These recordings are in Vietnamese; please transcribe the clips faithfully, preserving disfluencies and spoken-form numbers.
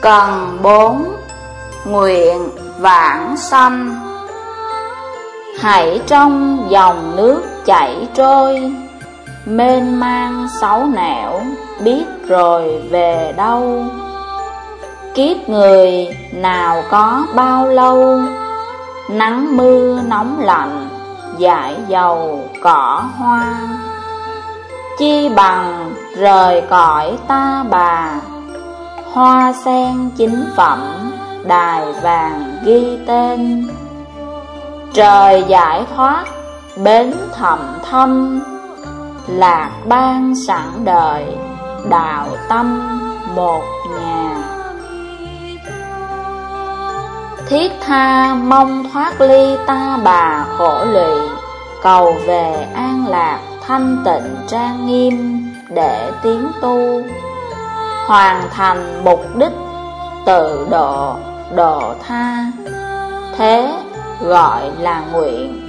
Cần bốn. Nguyện vãng sanh. Hãy trong dòng nước chảy trôi, mênh mang sáu nẻo, biết rồi về đâu. Kiếp người nào có bao lâu, nắng mưa nóng lạnh, dãi dầu cỏ hoa. Chi bằng rời cõi ta bà, hoa sen chính phẩm, đài vàng ghi tên. Trời giải thoát, bến thầm thâm, lạc ban sẵn đời, đạo tâm một nhà. Thiết tha mong thoát ly ta bà khổ lụy, cầu về an lạc thanh tịnh trang nghiêm để tiến tu. Hoàn thành mục đích tự độ, độ tha, thế gọi là nguyện.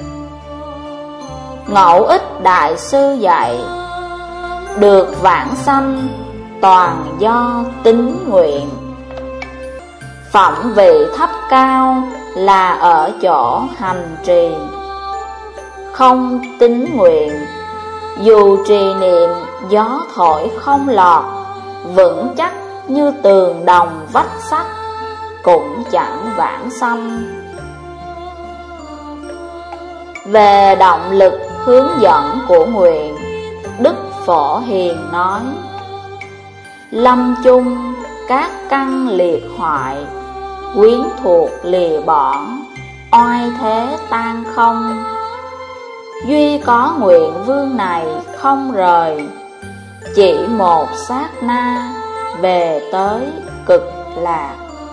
Ngẫu ích đại sư dạy, được vãng sanh toàn do tín nguyện. Phẩm vị thấp cao là ở chỗ hành trì, không tín nguyện, dù trì niệm gió thổi không lọt, vững chắc như tường đồng vách sắt, cũng chẳng vãng sanh. Về động lực hướng dẫn của nguyện, Đức Phổ Hiền nói: lâm chung các căn liệt hoại, quyến thuộc lìa bỏ, oai thế tan không. Duy có nguyện vương này không rời, chỉ một sát na về tới cực lạc.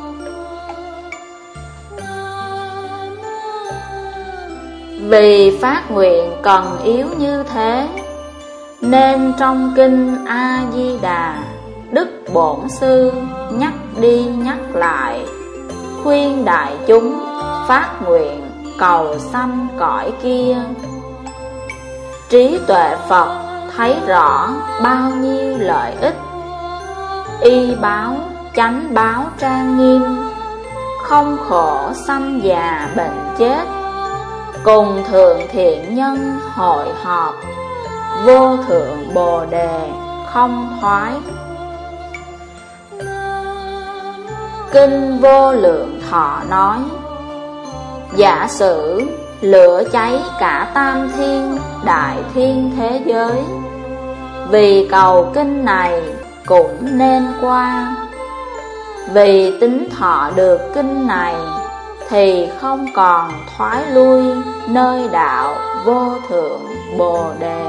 Vì phát nguyện cần yếu như thế, nên trong kinh A Di Đà, Đức Bổn Sư nhắc đi nhắc lại, khuyên đại chúng phát nguyện cầu sanh cõi kia. Trí tuệ Phật thấy rõ bao nhiêu lợi ích, y báo chánh báo trang nghiêm, không khổ sanh già bệnh chết. Cùng thượng thiện nhân hội họp, vô thượng bồ đề không thoái. Kinh Vô Lượng Thọ nói: giả sử lửa cháy cả tam thiên đại thiên thế giới, vì cầu kinh này cũng nên qua. Vì tính thọ được kinh này, thì không còn thoái lui nơi đạo vô thượng bồ đề.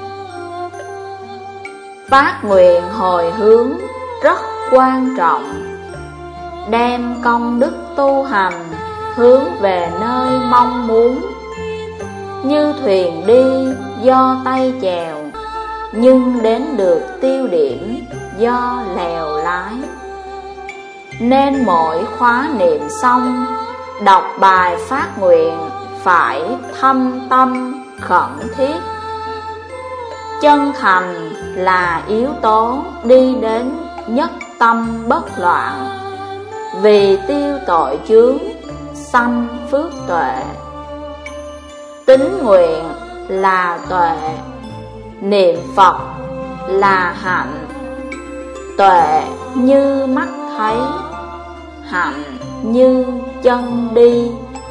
Phát nguyện hồi hướng rất quan trọng, đem công đức tu hành hướng về nơi mong muốn. Như thuyền đi do tay chèo, nhưng đến được tiêu điểm do lèo lái. Nên mỗi khóa niệm xong, đọc bài phát nguyện phải thâm tâm khẩn thiết. Chân thành là yếu tố đi đến nhất tâm bất loạn, vì tiêu tội chướng, sanh phước tuệ. Tín nguyện là tuệ, niệm Phật là hạnh. Tuệ như mắt thấy, hạnh như chân đi.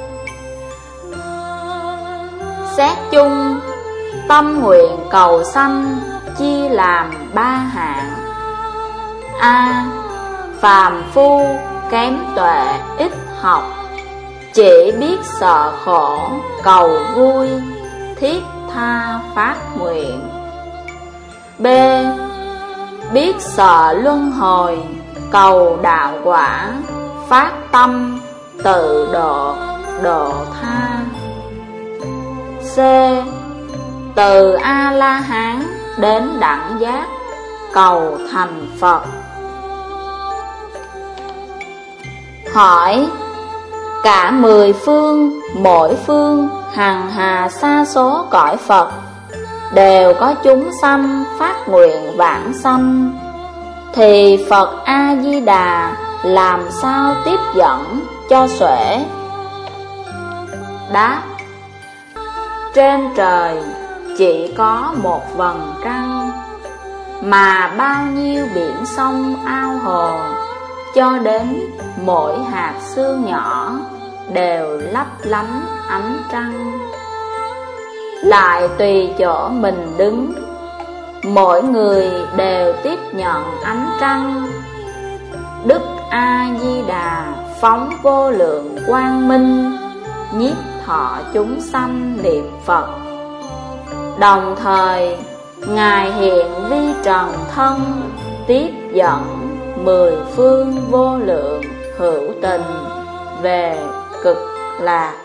Xét chung, tâm nguyện cầu sanh chia làm ba hạng. A. Phàm phu kém tuệ ít học, chỉ biết sợ khổ cầu vui, thiết tha phát nguyện. B. Biết sợ luân hồi, cầu đạo quả, phát tâm tự độ, độ tha. C. Từ A-la-hán đến đẳng giác, cầu thành Phật. Hỏi: cả mười phương, mỗi phương hằng hà sa số cõi Phật, đều có chúng sanh phát nguyện vãng sanh, thì Phật A-di-đà làm sao tiếp dẫn cho xuể? Đáp: trên trời chỉ có một vầng trăng, mà bao nhiêu biển sông ao hồ, cho đến mỗi hạt sương nhỏ đều lấp lánh ánh trăng. Lại tùy chỗ mình đứng, mỗi người đều tiếp nhận ánh trăng. Đức A Di Đà phóng vô lượng quang minh, nhiếp thọ chúng sanh niệm Phật. Đồng thời Ngài hiện vi trần thân, tiếp dẫn mười phương vô lượng hữu tình về cực lạc.